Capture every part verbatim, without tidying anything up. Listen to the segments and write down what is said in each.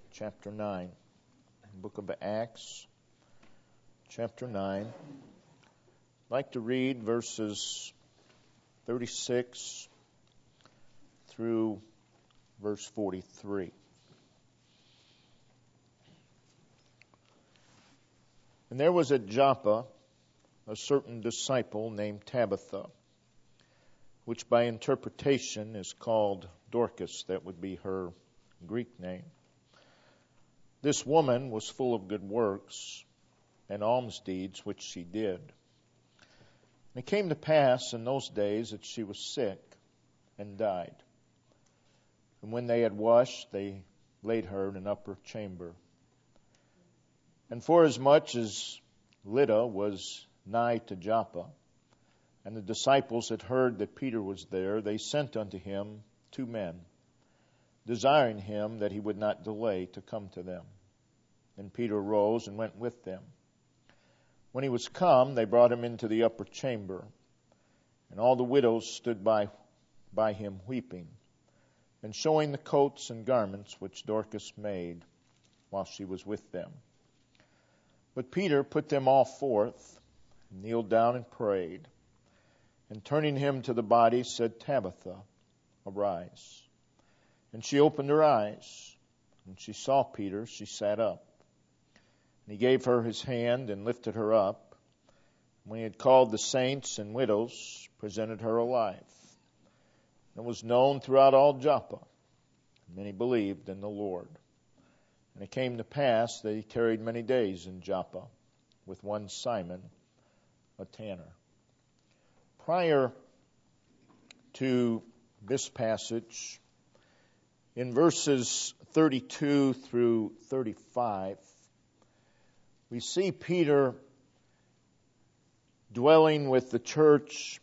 chapter nine. Book of Acts, chapter nine. I'd like to read verses thirty-six through verse forty-three. And there was at Joppa a certain disciple named Tabitha, which by interpretation is called Dorcas. That would be her Greek name. This woman was full of good works and alms deeds which she did. And it came to pass in those days that she was sick and died. And when they had washed, they laid her in an upper chamber. And forasmuch as Lydda was nigh to Joppa, and the disciples had heard that Peter was there, they sent unto him two men, desiring him that he would not delay to come to them. And Peter arose and went with them. When he was come, they brought him into the upper chamber, and all the widows stood by, by him weeping, and showing the coats and garments which Dorcas made while she was with them. But Peter put them all forth, kneeled down and prayed, and turning him to the body said, Tabitha, arise. And she opened her eyes. When she saw Peter, she sat up. And he gave her his hand and lifted her up. When he had called the saints and widows, presented her alive. And it was known throughout all Joppa. And many believed in the Lord. And it came to pass that he tarried many days in Joppa with one Simon, a tanner. Prior to this passage, in verses thirty-two through thirty-five, we see Peter dwelling with the church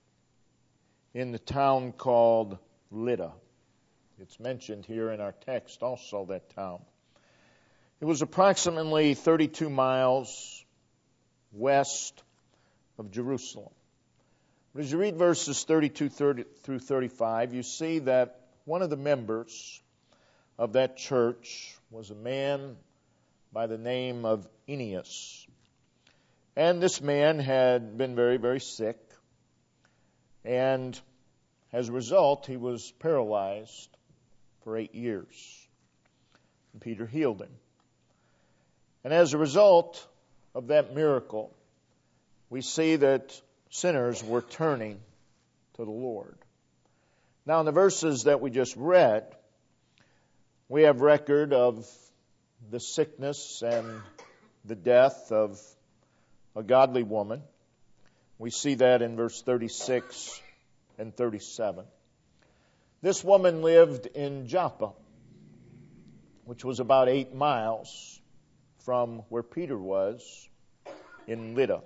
in the town called Lydda. It's mentioned here in our text also, that town. It was approximately thirty-two miles west of Jerusalem. But as you read verses thirty-two through thirty-five, you see that one of the members of that church was a man by the name of Aeneas. And this man had been very, very sick. And as a result, he was paralyzed for eight years. And Peter healed him. And as a result of that miracle, we see that sinners were turning to the Lord. Now, in the verses that we just read, we have record of the sickness and the death of a godly woman. We see that in verse thirty-six and thirty-seven. This woman lived in Joppa, which was about eight miles from where Peter was in Lydda.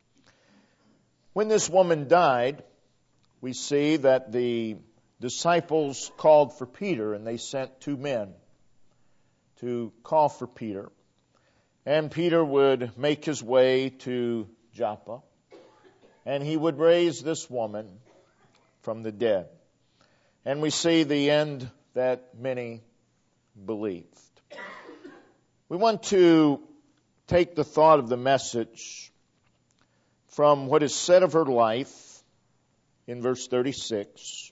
When this woman died, we see that the disciples called for Peter, and they sent two men to call for Peter. And Peter would make his way to Joppa, and he would raise this woman from the dead. And we see the end that many believed. We want to take the thought of the message from what is said of her life in verse thirty-six,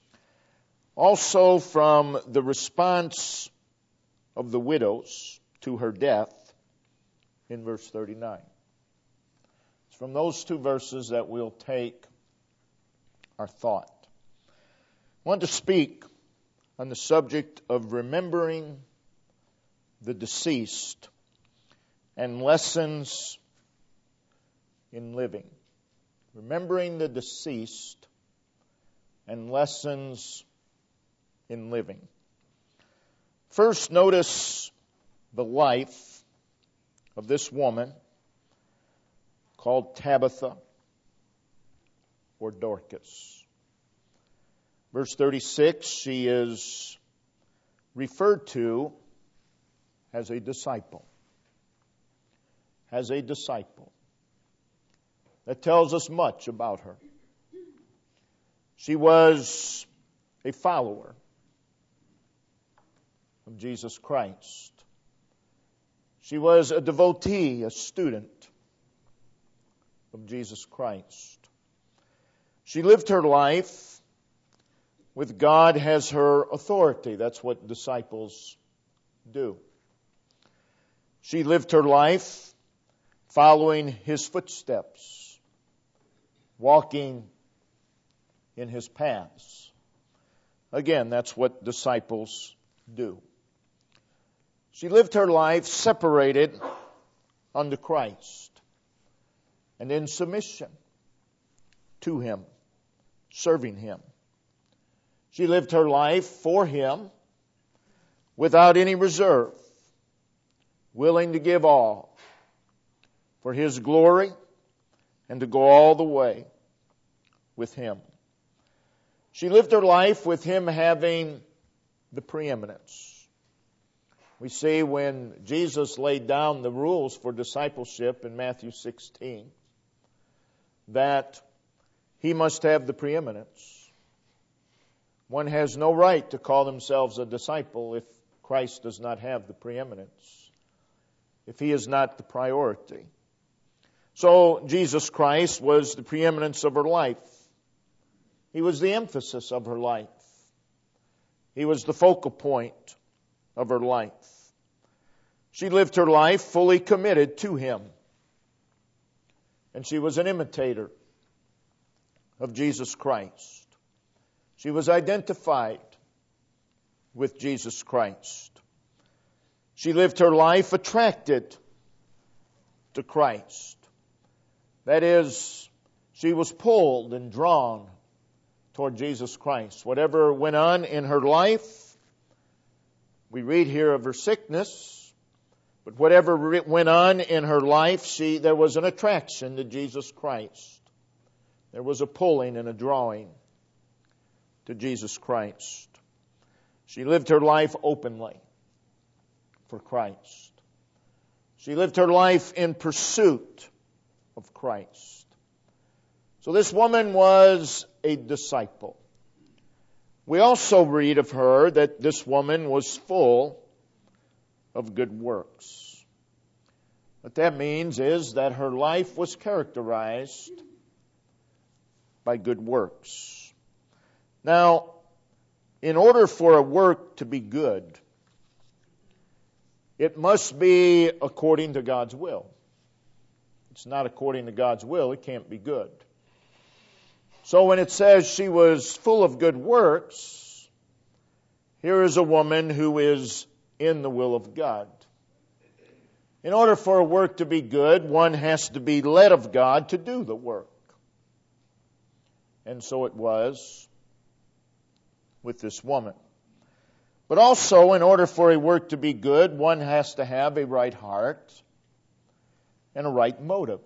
also from the response of the widows to her death in verse thirty-nine. It's from those two verses that we'll take our thought. I want to speak on the subject of remembering the deceased and lessons in living. Remembering the deceased and lessons in living. First, notice the life of this woman called Tabitha or Dorcas. Verse thirty-six, she is referred to as a disciple. As a disciple. That tells us much about her. She was a follower of Jesus Christ. She was a devotee, a student of Jesus Christ. She lived her life with God as her authority. That's what disciples do. She lived her life following His footsteps, walking in His paths. Again, that's what disciples do. She lived her life separated unto Christ and in submission to Him, serving Him. She lived her life for Him without any reserve, willing to give all for His glory and to go all the way with Him. She lived her life with Him having the preeminence. We see when Jesus laid down the rules for discipleship in Matthew sixteen that He must have the preeminence. One has no right to call themselves a disciple if Christ does not have the preeminence, if He is not the priority. So Jesus Christ was the preeminence of her life. He was the emphasis of her life. He was the focal point of her life. She lived her life fully committed to Him. And she was an imitator of Jesus Christ. She was identified with Jesus Christ. She lived her life attracted to Christ. That is, she was pulled and drawn toward Jesus Christ. Whatever went on in her life, we read here of her sickness, but whatever went on in her life, she there was an attraction to Jesus Christ. There was a pulling and a drawing to Jesus Christ. She lived her life openly for Christ. She lived her life in pursuit of Christ. So this woman was a disciple. We also read of her that this woman was full of good works. What that means is that her life was characterized by good works. Now, in order for a work to be good, it must be according to God's will. If it's not according to God's will, it can't be good. So when it says she was full of good works, here is a woman who is in the will of God. In order for a work to be good, one has to be led of God to do the work. And so it was with this woman. But also, in order for a work to be good, one has to have a right heart and a right motive.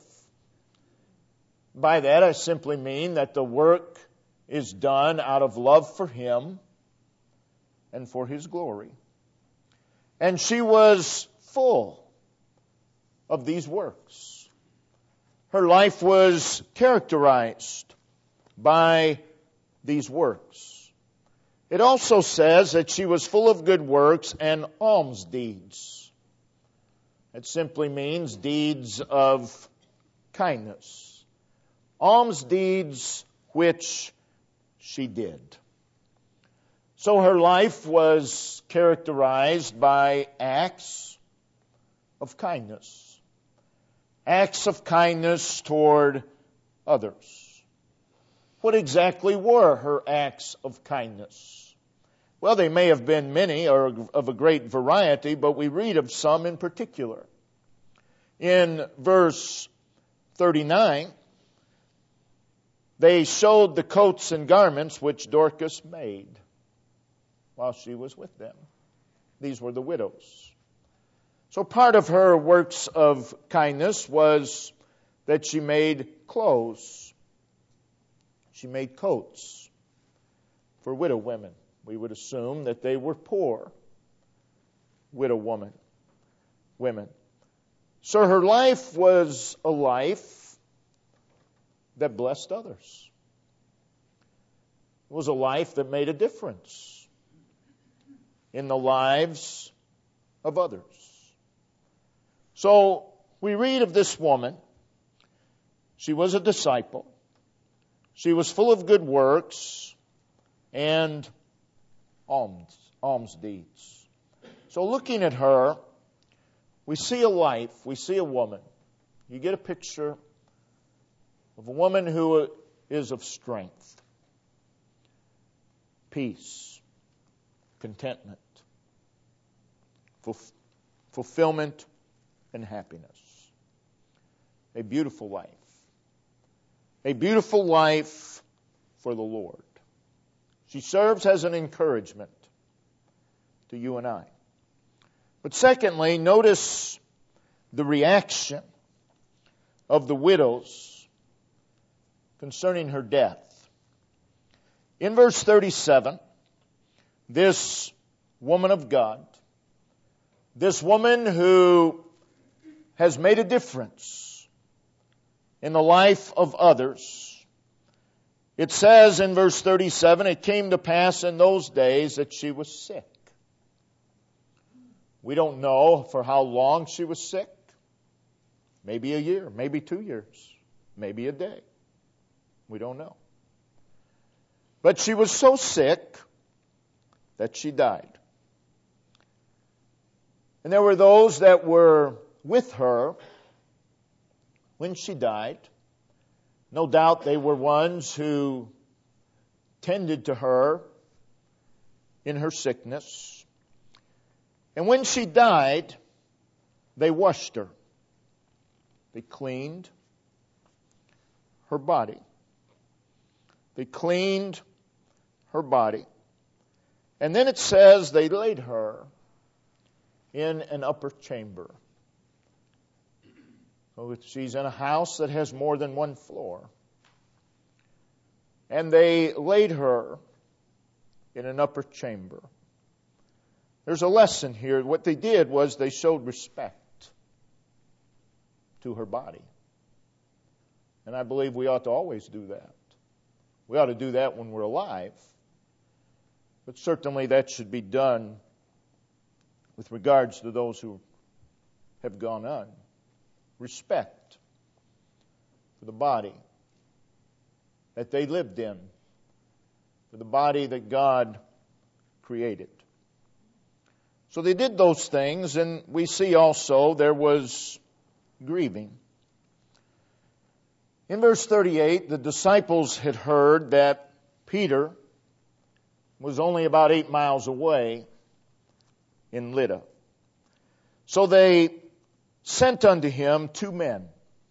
By that, I simply mean that the work is done out of love for Him and for His glory. And she was full of these works. Her life was characterized by these works. It also says that she was full of good works and alms deeds. It simply means deeds of kindness. Alms deeds which she did. So her life was characterized by acts of kindness. Acts of kindness toward others. What exactly were her acts of kindness? Well, they may have been many or of a great variety, but we read of some in particular. In verse thirty-nine, they showed the coats and garments which Dorcas made while she was with them. These were the widows. So part of her works of kindness was that she made clothes. She made coats for widow women. We would assume that they were poor widow woman, women. So her life was a life that blessed others. It was a life that made a difference in the lives of others. So we read of this woman. She was a disciple. She was full of good works and alms, alms deeds. So looking at her, we see a life, we see a woman. You get a picture of a woman who is of strength, peace, contentment, fulf- fulfillment, and happiness. A beautiful life. A beautiful life for the Lord. She serves as an encouragement to you and I. But secondly, notice the reaction of the widows concerning her death. In verse thirty-seven, this woman of God, this woman who has made a difference in the life of others, it says in verse thirty-seven, it came to pass in those days that she was sick. We don't know for how long she was sick. Maybe a year, maybe two years, maybe a day. We don't know. But she was so sick that she died. And there were those that were with her when she died. No doubt they were ones who tended to her in her sickness. And when she died, they washed her. They cleaned her body. They cleaned her body. And then it says they laid her in an upper chamber. So she's in a house that has more than one floor. And they laid her in an upper chamber. There's a lesson here. What they did was they showed respect to her body. And I believe we ought to always do that. We ought to do that when we're alive. But certainly that should be done with regards to those who have gone on. Respect for the body that they lived in, for the body that God created. So they did those things, and we see also there was grieving. In verse thirty-eight, the disciples had heard that Peter was only about eight miles away in Lydda. So they sent unto him two men,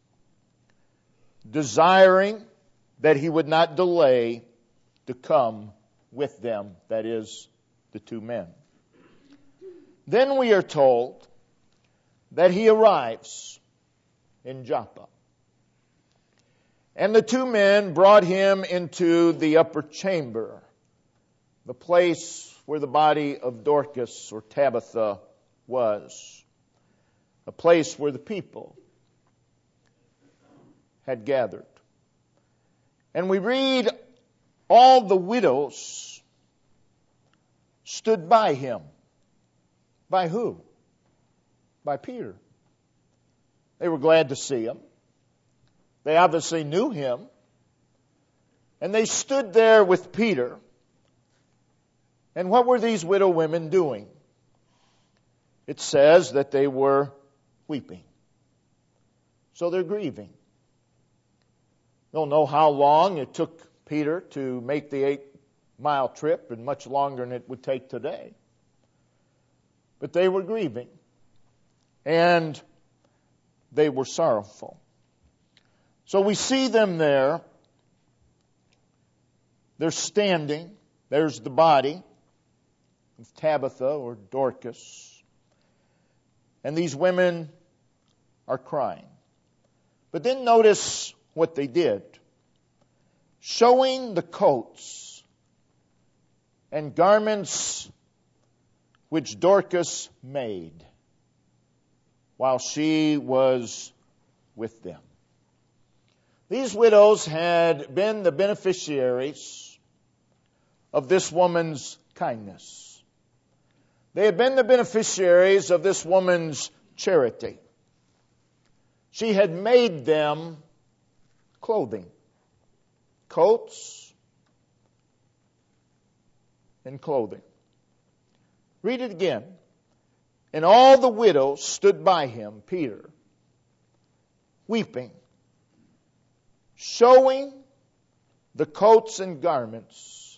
desiring that he would not delay to come with them, that is, the two men. Then we are told that he arrives in Joppa. And the two men brought him into the upper chamber, the place where the body of Dorcas or Tabitha was, a place where the people had gathered. And we read all the widows stood by him. By who? By Peter. They were glad to see him. They obviously knew him. And they stood there with Peter. And what were these widow women doing? It says that they were weeping. So they're grieving. Don't know how long it took Peter to make the eight-mile trip, and much longer than it would take today. But they were grieving. And they were sorrowful. So we see them there. They're standing. There's the body of Tabitha or Dorcas. And these women are crying. But then notice what they did. Showing the coats and garments which Dorcas made while she was with them. These widows had been the beneficiaries of this woman's kindness. They had been the beneficiaries of this woman's charity. She had made them clothing, coats and clothing. Read it again. And all the widows stood by him, Peter, weeping, showing the coats and garments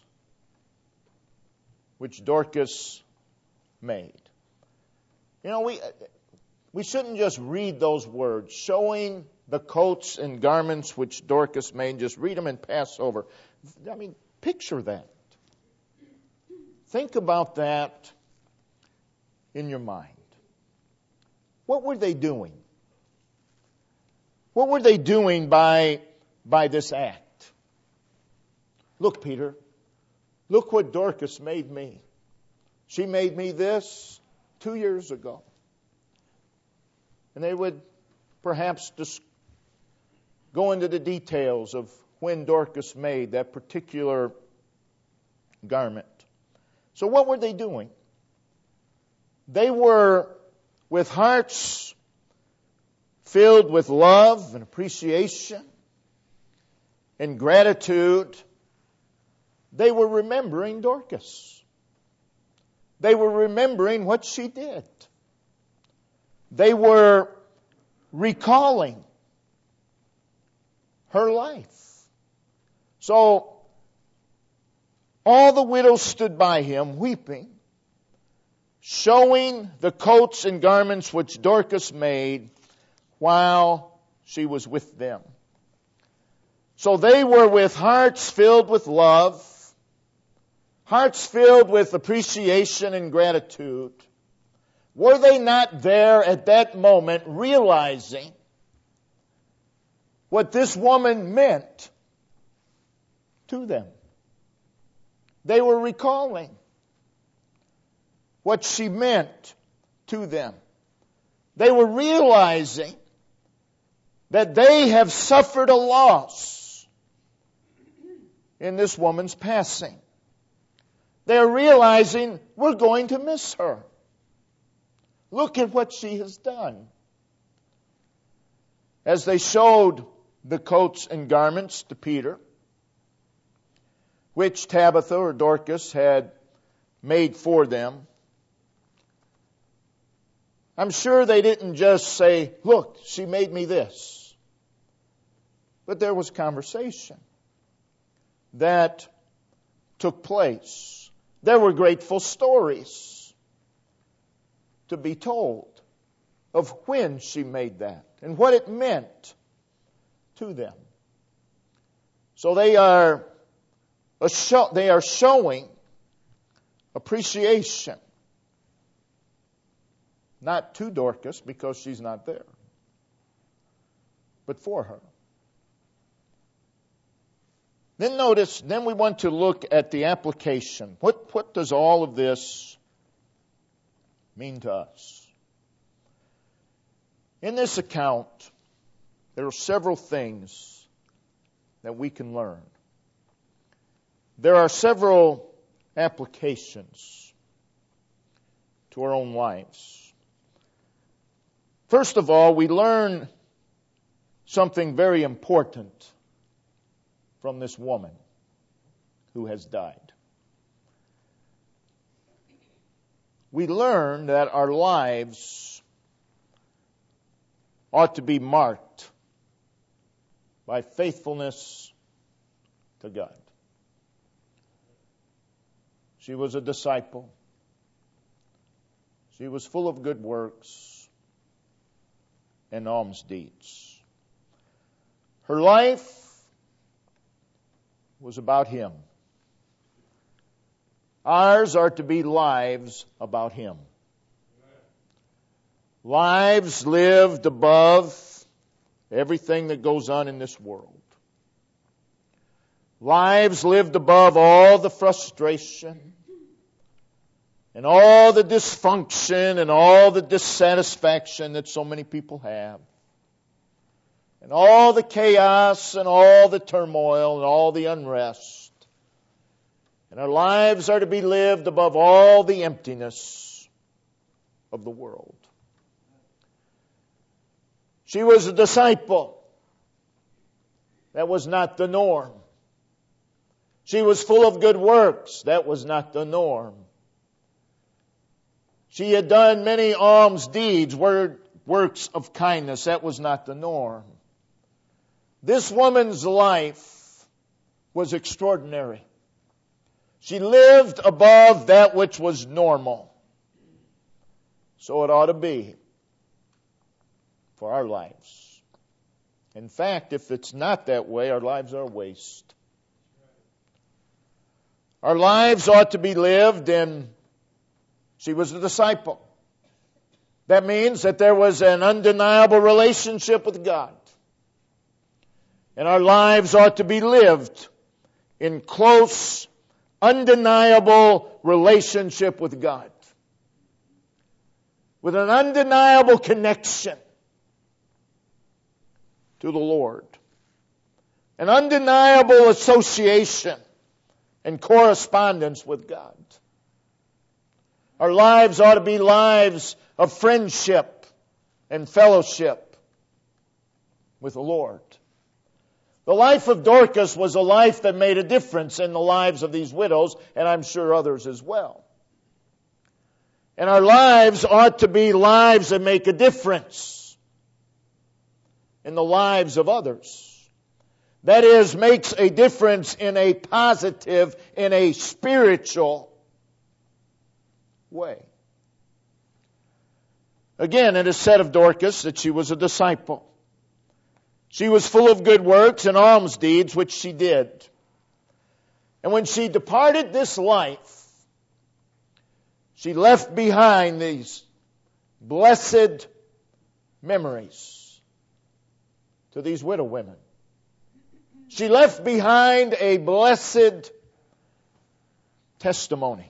which Dorcas made. You know, we we shouldn't just read those words, showing the coats and garments which Dorcas made. Just read them and pass over. I mean, picture that. Think about that in your mind. What were they doing? What were they doing by, by this act? Look, Peter, look what Dorcas made me. She made me this two years ago. And they would perhaps just go into the details of when Dorcas made that particular garment. So what were they doing? They were with hearts filled with love and appreciation and gratitude. They were remembering Dorcas. They were remembering what she did. They were recalling her life. So all the widows stood by him, weeping, showing the coats and garments which Dorcas made while she was with them. So they were with hearts filled with love, hearts filled with appreciation and gratitude. Were they not there at that moment realizing what this woman meant to them? They were recalling what she meant to them. They were realizing that they have suffered a loss in this woman's passing. They're realizing we're going to miss her. Look at what she has done. As they showed the coats and garments to Peter, which Tabitha or Dorcas had made for them, I'm sure they didn't just say, look, she made me this. But there was conversation that took place. There were grateful stories to be told of when she made that and what it meant to them. So they are, a show, they are showing appreciation. Not to Dorcas because she's not there, but for her. Then notice, then we want to look at the application. What, what does all of this mean to us? In this account, there are several things that we can learn. There are several applications to our own lives. First of all, we learn something very important from this woman who has died. We learn that our lives ought to be marked by faithfulness to God. She was a disciple. She was full of good works and alms deeds. Her life was about Him. Ours are to be lives about Him. Lives lived above everything that goes on in this world. Lives lived above all the frustration and all the dysfunction and all the dissatisfaction that so many people have. And all the chaos and all the turmoil and all the unrest. And our lives are to be lived above all the emptiness of the world. She was a disciple. That was not the norm. She was full of good works. That was not the norm. She had done many alms deeds, works of kindness. That was not the norm. This woman's life was extraordinary. She lived above that which was normal. So it ought to be for our lives. In fact, if it's not that way, our lives are a waste. Our lives ought to be lived in, she was a disciple. That means that there was an undeniable relationship with God. And our lives ought to be lived in close, undeniable relationship with God. With an undeniable connection to the Lord. An undeniable association and correspondence with God. Our lives ought to be lives of friendship and fellowship with the Lord. The life of Dorcas was a life that made a difference in the lives of these widows, and I'm sure others as well. And our lives ought to be lives that make a difference in the lives of others. That is, makes a difference in a positive, in a spiritual way. Again, it is said of Dorcas that she was a disciple. She was full of good works and alms deeds, which she did. And when she departed this life, she left behind these blessed memories to these widow women. She left behind a blessed testimony.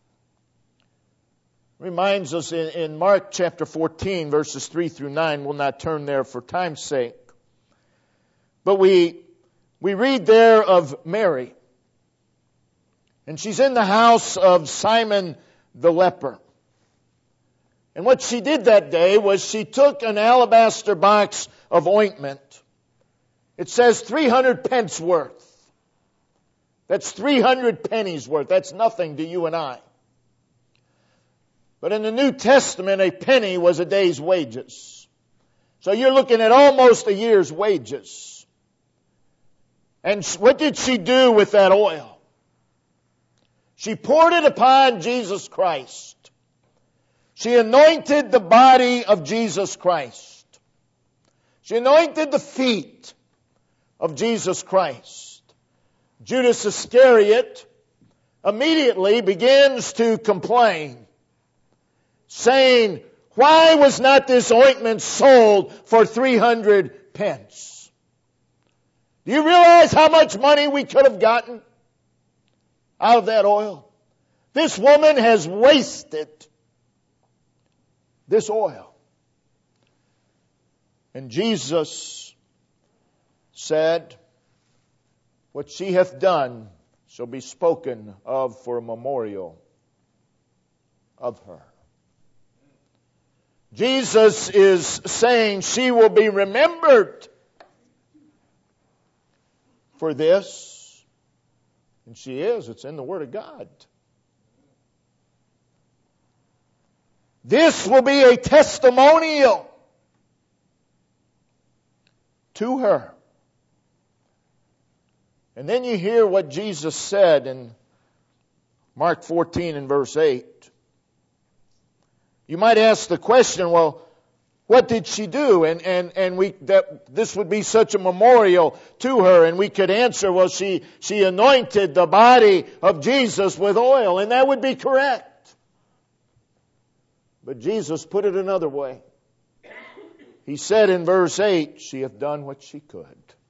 Reminds us in, in Mark chapter fourteen, verses three through nine. We'll not turn there for time's sake. But we, we read there of Mary. And she's in the house of Simon the leper. And what she did that day was she took an alabaster box of ointment. It says three hundred pence worth. That's three hundred pennies worth. That's nothing to you and I. But in the New Testament, a penny was a day's wages. So you're looking at almost a year's wages. And what did she do with that oil? She poured it upon Jesus Christ. She anointed the body of Jesus Christ. She anointed the feet of Jesus Christ. Judas Iscariot immediately begins to complain, saying, "Why was not this ointment sold for three hundred pence? Do you realize how much money we could have gotten out of that oil? This woman has wasted this oil." And Jesus said, "What she hath done shall be spoken of for a memorial of her." Jesus is saying she will be remembered for this. And she is. It's in the Word of God. This will be a testimonial to her. And then you hear what Jesus said in Mark fourteen and verse eight. You might ask the question, well, what did she do? And and and we that this would be such a memorial to her, and we could answer, well, she she anointed the body of Jesus with oil, and that would be correct. But Jesus put it another way. He said in verse eight, she hath done what she could.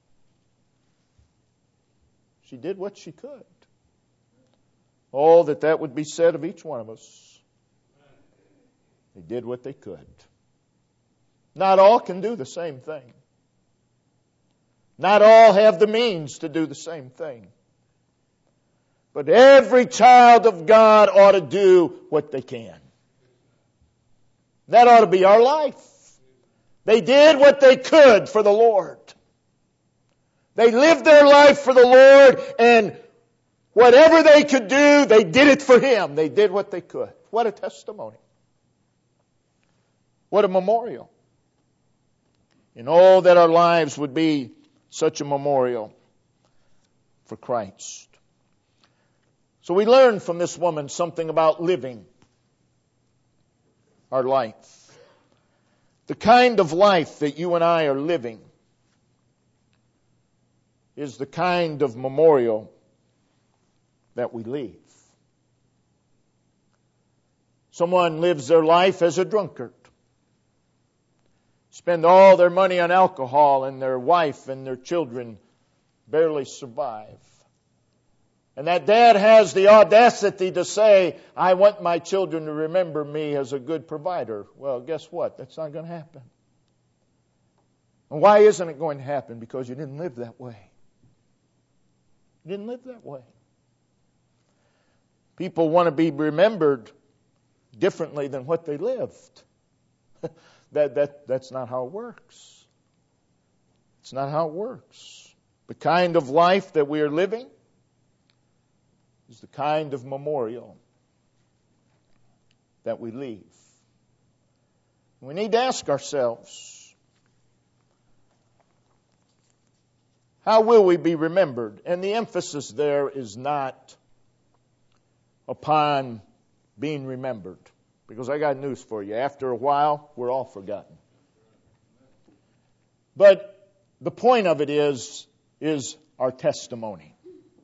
She did what she could. Oh, that that would be said of each one of us. They did what they could. Not all can do the same thing. Not all have the means to do the same thing. But every child of God ought to do what they can. That ought to be our life. They did what they could for the Lord. They lived their life for the Lord, and whatever they could do, they did it for Him. They did what they could. What a testimony. What a memorial. And oh, that our lives would be such a memorial for Christ. So we learn from this woman something about living our life. The kind of life that you and I are living is the kind of memorial that we leave. Someone lives their life as a drunkard. Spend all their money on alcohol, and their wife and their children barely survive. And that dad has the audacity to say, I want my children to remember me as a good provider. Well, guess what? That's not going to happen. And why isn't it going to happen? Because you didn't live that way. You didn't live that way. People want to be remembered differently than what they lived. that, that, that's not how it works. It's not how it works. The kind of life that we are living is the kind of memorial that we leave. We need to ask ourselves, how will we be remembered? And the emphasis there is not upon being remembered. Because I got news for you. After a while, we're all forgotten. But the point of it is, is our testimony.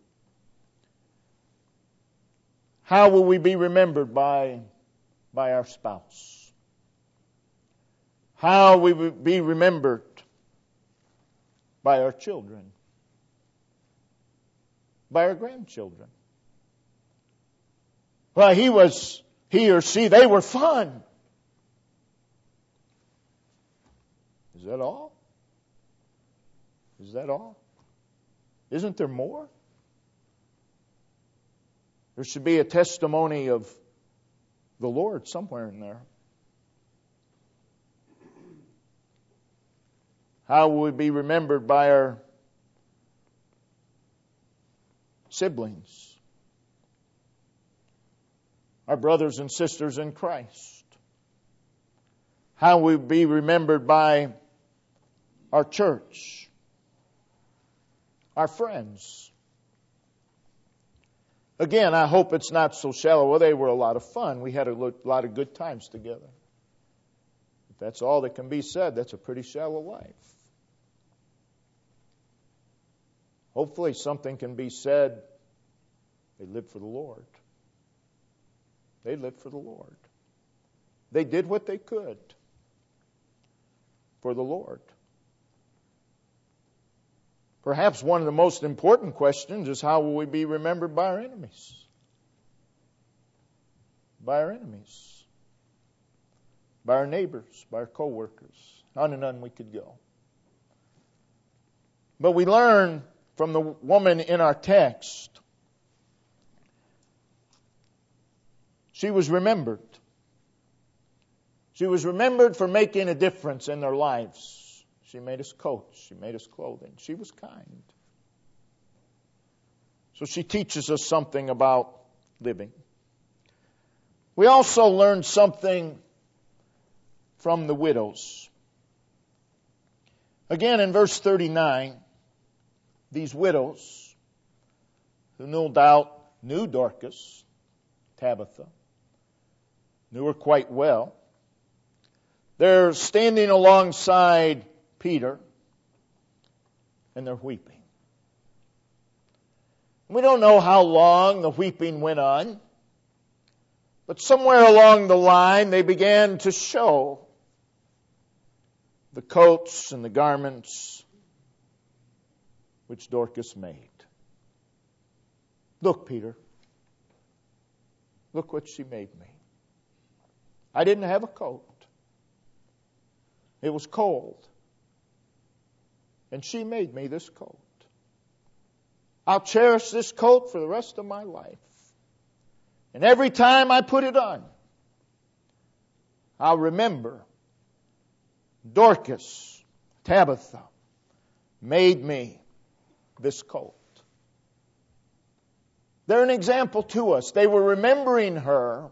How will we be remembered by, by our spouse? How will we be remembered by our children? By our grandchildren? Well, he was, he or she, they were fun. Is that all? Is that all? Isn't there more? There should be a testimony of the Lord somewhere in there. How will we be remembered by our siblings, our brothers and sisters in Christ? How will we be remembered by our church, our friends? Again, I hope it's not so shallow. Well, they were a lot of fun. We had a lot of good times together. If that's all that can be said, that's a pretty shallow life. Hopefully something can be said. They lived for the Lord. They lived for the Lord. They did what they could for the Lord. Perhaps one of the most important questions is, how will we be remembered by our enemies? By our enemies. By our neighbors, by our co-workers. On and on we could go. But we learn from the woman in our text, she was remembered. She was remembered for making a difference in their lives. She made us coats. She made us clothing. She was kind. So she teaches us something about living. We also learn something from the widows. Again, in verse thirty-nine, these widows, who no doubt knew Dorcas, Tabitha, knew her quite well, they're standing alongside Peter, and they're weeping. We don't know how long the weeping went on, but somewhere along the line they began to show the coats and the garments which Dorcas made. Look, Peter, look what she made me. I didn't have a coat. It was cold. And she made me this coat. I'll cherish this coat for the rest of my life. And every time I put it on, I'll remember Dorcas, Tabitha, made me this coat. They're an example to us. They were remembering her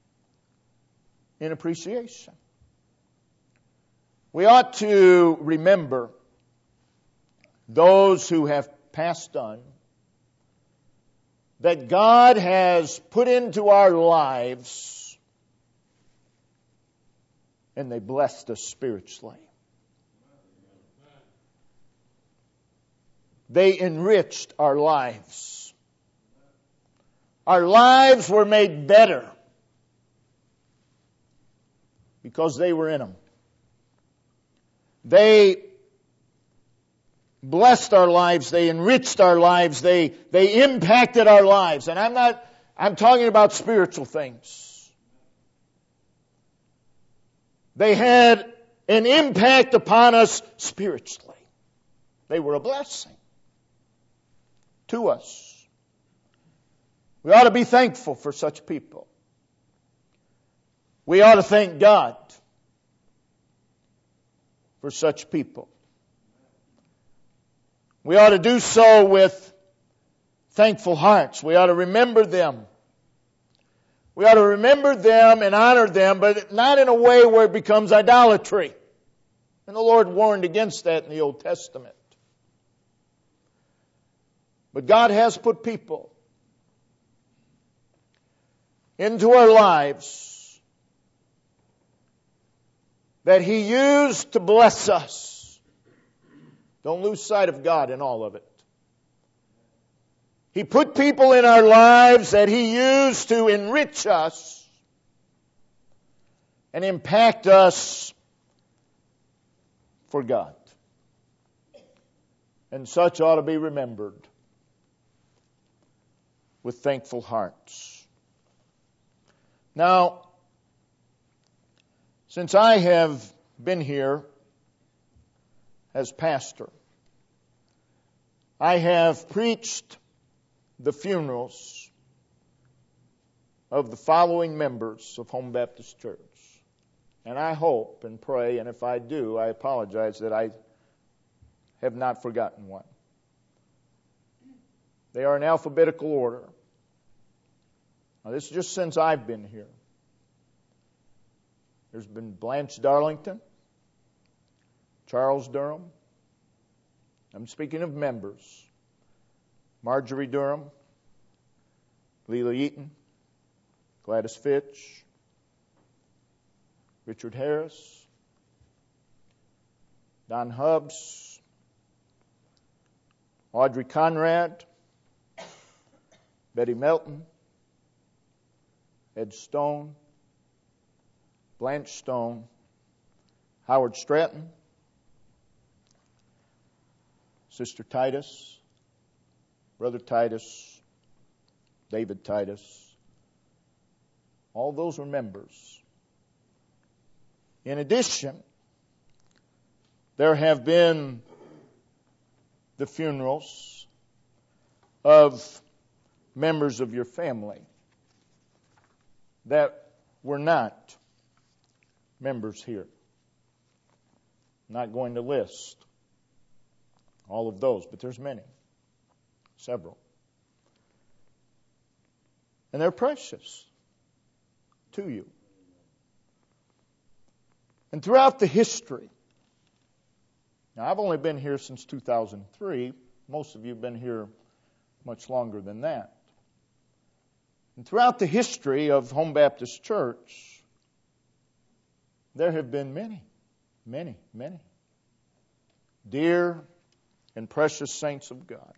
in appreciation. We ought to remember those who have passed on, that God has put into our lives, and they blessed us spiritually. They enriched our lives. Our lives were made better because they were in them. They blessed our lives. They enriched our lives. They, they impacted our lives. And I'm not, I'm talking about spiritual things. They had an impact upon us spiritually. They were a blessing to us. We ought to be thankful for such people. We ought to thank God for such people. We ought to do so with thankful hearts. We ought to remember them. We ought to remember them and honor them, but not in a way where it becomes idolatry. And the Lord warned against that in the Old Testament. But God has put people into our lives that He used to bless us. Don't lose sight of God in all of it. He put people in our lives that He used to enrich us and impact us for God. And such ought to be remembered with thankful hearts. Now, since I have been here as pastor, I have preached the funerals of the following members of Home Baptist Church. And I hope and pray, and if I do, I apologize that I have not forgotten one. They are in alphabetical order. Now, this is just since I've been here. There's been Blanche Darlington, Charles Durham. I'm speaking of members. Marjorie Durham, Leela Eaton, Gladys Fitch, Richard Harris, Don Hubbs, Audrey Conrad, Betty Melton, Ed Stone, Blanche Stone, Howard Stratton, Sister Titus, Brother Titus, David Titus. All those were members. In addition, there have been the funerals of members of your family that were not members here. I'm not going to list all of those, but there's many, several. And they're precious to you. And throughout the history, now I've only been here since two thousand three. Most of you have been here much longer than that. And throughout the history of Home Baptist Church, there have been many, many, many dear and precious saints of God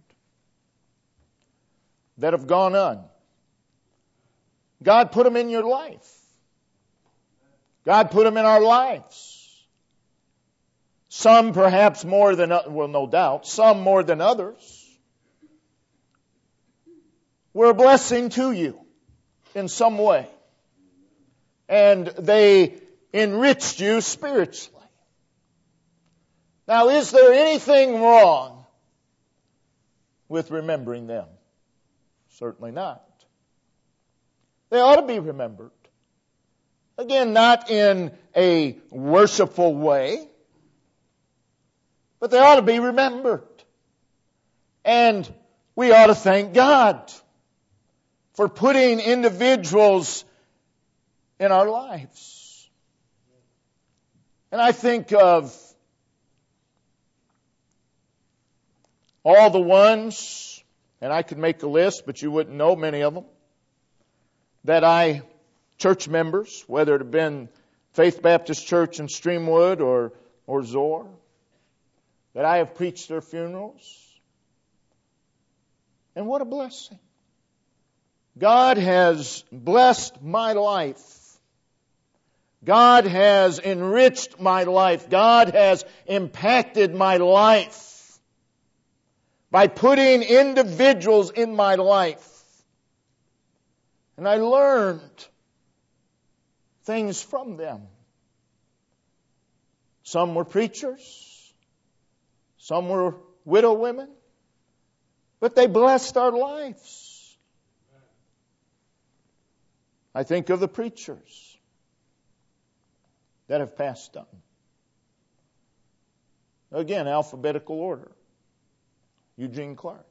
that have gone on. God put them in your life. God put them in our lives. Some perhaps more than, well, no doubt, some more than others. We're a blessing to you in some way. And they enriched you spiritually. Now, is there anything wrong with remembering them? Certainly not. They ought to be remembered. Again, not in a worshipful way, but they ought to be remembered. And we ought to thank God for putting individuals in our lives. And I think of all the ones, and I could make a list, but you wouldn't know many of them, that I, church members, whether it have been Faith Baptist Church in Streamwood or, or Zoar, that I have preached their funerals. And what a blessing. God has blessed my life. God has enriched my life. God has impacted my life by putting individuals in my life. And I learned things from them. Some were preachers. Some were widow women. But they blessed our lives. I think of the preachers that have passed on. Again, alphabetical order. Eugene Clark.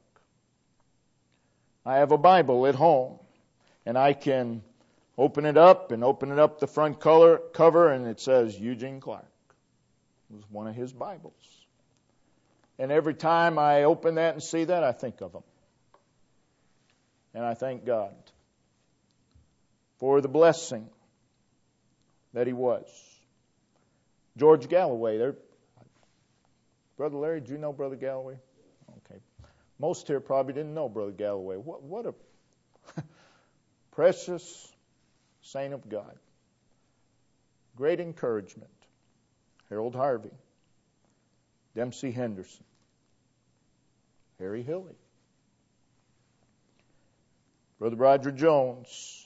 I have a Bible at home, and I can open it up and open it up the front color, cover, and it says Eugene Clark. It was one of his Bibles. And every time I open that and see that, I think of him. And I thank God for the blessing that he was. George Galloway. There, Brother Larry, did you know Brother Galloway? Okay. Most here probably didn't know Brother Galloway. What, what a precious saint of God. Great encouragement. Harold Harvey. Dempsey Henderson. Harry Hilly. Brother Roger Jones.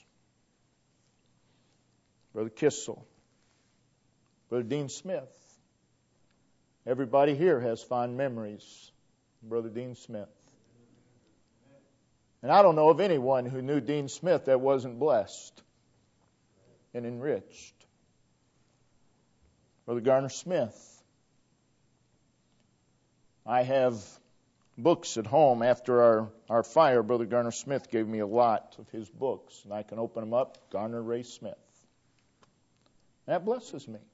Brother Kissel. Brother Dean Smith. Everybody here has fond memories of Brother Dean Smith. And I don't know of anyone who knew Dean Smith that wasn't blessed and enriched. Brother Garner Smith. I have books at home. After our, our fire, Brother Garner Smith gave me a lot of his books, and I can open them up. Garner Ray Smith. That blesses me.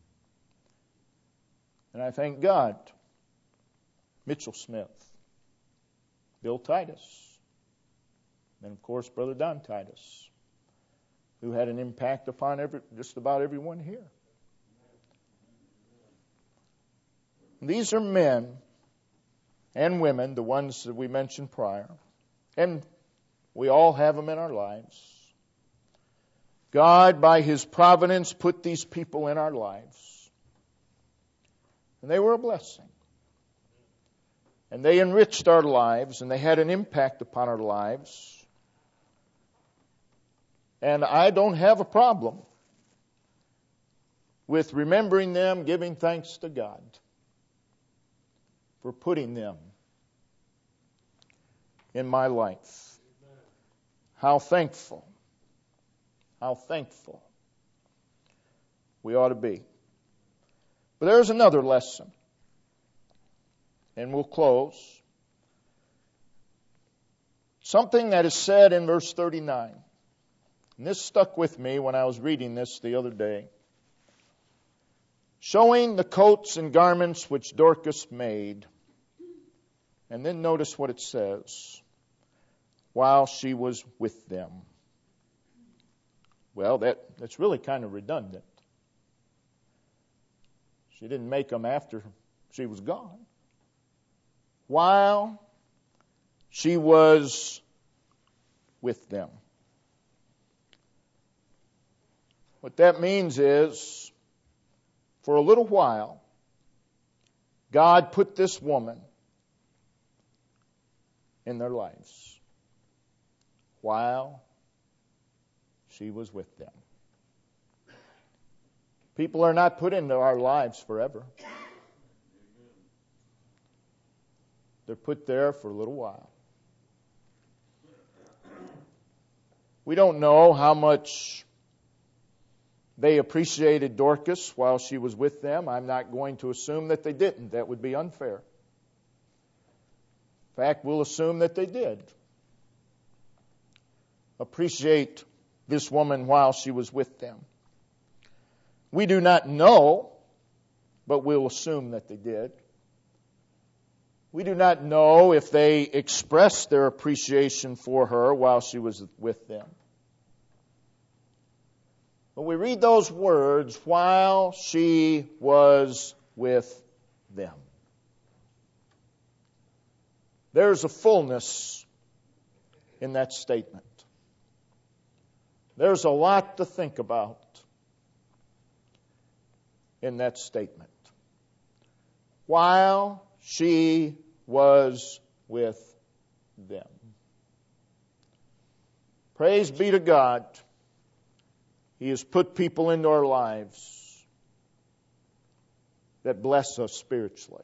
And I thank God. Mitchell Smith. Bill Titus. And, of course, Brother Don Titus, who had an impact upon every, just about everyone here. These are men and women, the ones that we mentioned prior, and we all have them in our lives. God, by His providence, put these people in our lives. And they were a blessing. And they enriched our lives, and they had an impact upon our lives. And I don't have a problem with remembering them, giving thanks to God for putting them in my life. How thankful, how thankful we ought to be. But there's another lesson, and we'll close. Something that is said in verse thirty-nine. And this stuck with me when I was reading this the other day. Showing the coats and garments which Dorcas made. And then notice what it says. While she was with them. Well, that, that's really kind of redundant. She didn't make them after she was gone. While she was with them. What that means is, for a little while, God put this woman in their lives while she was with them. People are not put into our lives forever. They're put there for a little while. We don't know how much they appreciated Dorcas while she was with them. I'm not going to assume that they didn't. That would be unfair. In fact, we'll assume that they did appreciate this woman while she was with them. We do not know, but we'll assume that they did. We do not know if they expressed their appreciation for her while she was with them. But we read those words, while she was with them. There's a fullness in that statement. There's a lot to think about in that statement. While she was with them. Praise be to God. He has put people into our lives that bless us spiritually.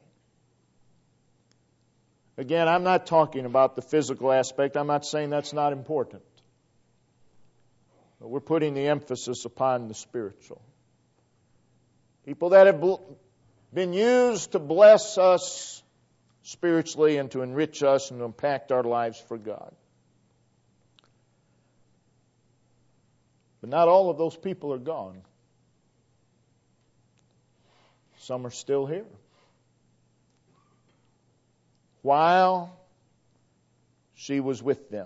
Again, I'm not talking about the physical aspect. I'm not saying that's not important. But we're putting the emphasis upon the spiritual. People that have been used to bless us spiritually and to enrich us and to impact our lives for God. But not all of those people are gone. Some are still here. While she was with them.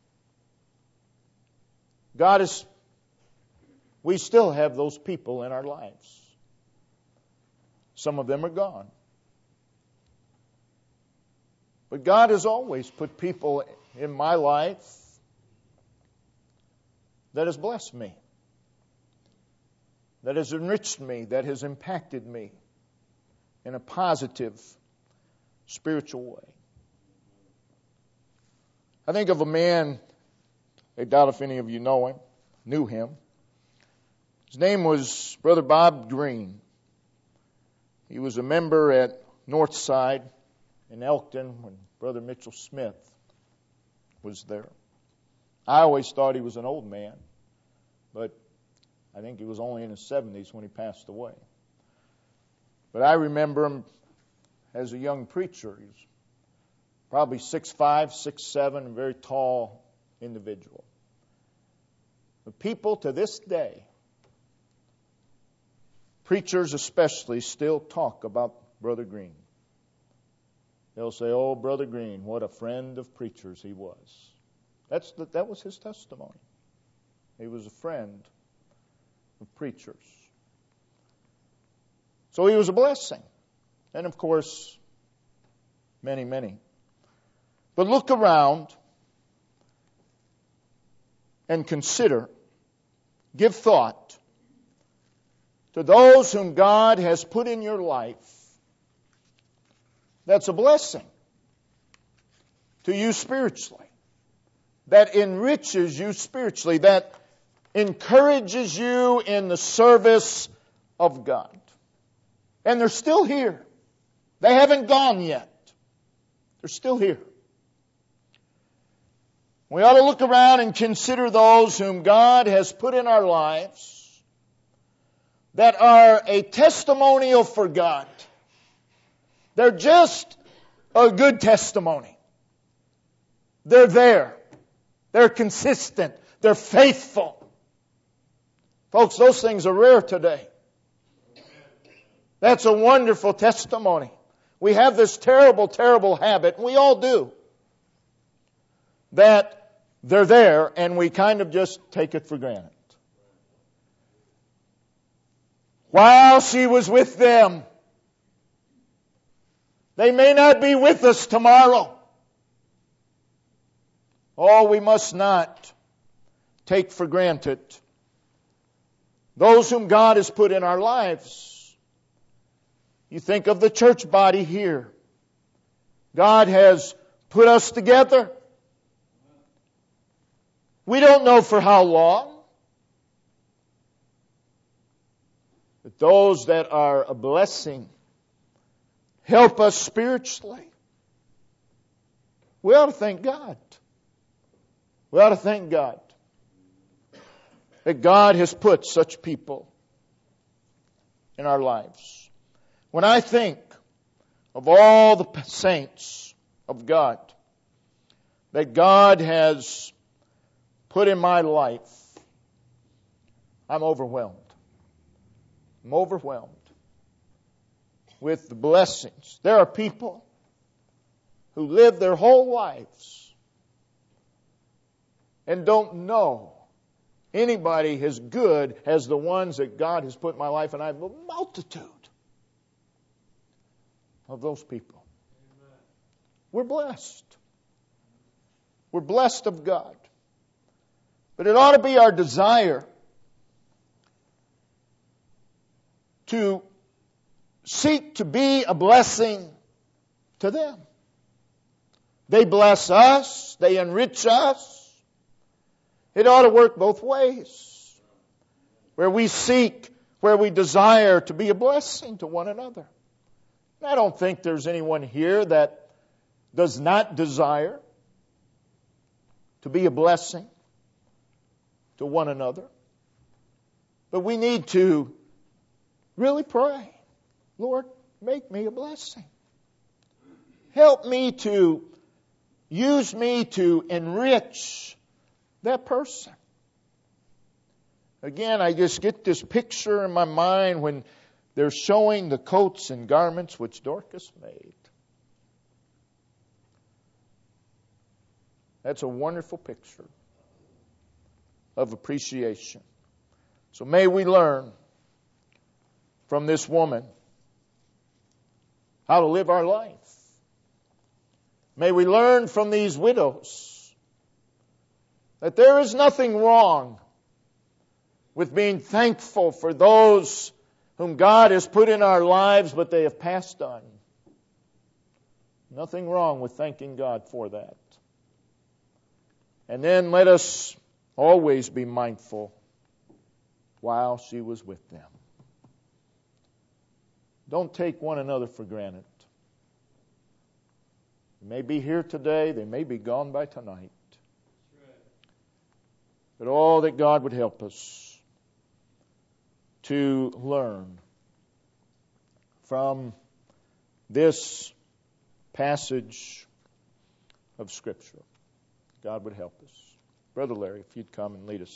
God is, we still have those people in our lives. Some of them are gone. But God has always put people in my life that has blessed me, that has enriched me, that has impacted me in a positive, spiritual way. I think of a man, I doubt if any of you know him, knew him. His name was Brother Bob Green. He was a member at Northside in Elkton when Brother Mitchell Smith was there. I always thought he was an old man, but I think he was only in his seventies when he passed away. But I remember him as a young preacher. He was probably six five, six seven, a very tall individual. But people to this day, preachers especially, still talk about Brother Green. They'll say, "Oh, Brother Green, what a friend of preachers he was." That's the, that was his testimony. He was a friend of preachers. So he was a blessing. And of course, many, many. But look around and consider, give thought to those whom God has put in your life. That's a blessing to you spiritually. That enriches you spiritually. That encourages you in the service of God. And they're still here. They haven't gone yet. They're still here. We ought to look around and consider those whom God has put in our lives that are a testimonial for God. They're just a good testimony. They're there. They're consistent. They're faithful. Folks, those things are rare today. That's a wonderful testimony. We have this terrible, terrible habit, and we all do, that they're there and we kind of just take it for granted. While she was with them, they may not be with us tomorrow. Oh, we must not take for granted those whom God has put in our lives. You think of the church body here. God has put us together. We don't know for how long. But those that are a blessing help us spiritually. We ought to thank God. We ought to thank God that God has put such people in our lives. When I think of all the saints of God that God has put in my life, I'm overwhelmed. I'm overwhelmed with the blessings. There are people who live their whole lives and don't know anybody as good as the ones that God has put in my life, and I have a multitude of those people. Amen. We're blessed. We're blessed of God. But it ought to be our desire to seek to be a blessing to them. They bless us. They enrich us. It ought to work both ways. Where we seek, where we desire to be a blessing to one another. And I don't think there's anyone here that does not desire to be a blessing to one another. But we need to really pray. Lord, make me a blessing. Help me to use me to enrich that person. Again, I just get this picture in my mind when they're showing the coats and garments which Dorcas made. That's a wonderful picture of appreciation. So may we learn from this woman how to live our life. May we learn from these widows that there is nothing wrong with being thankful for those whom God has put in our lives, but they have passed on. Nothing wrong with thanking God for that. And then let us always be mindful while she was with them. Don't take one another for granted. They may be here today, they may be gone by tonight. But all that God would help us to learn from this passage of Scripture. God would help us. Brother Larry, if you'd come and lead us.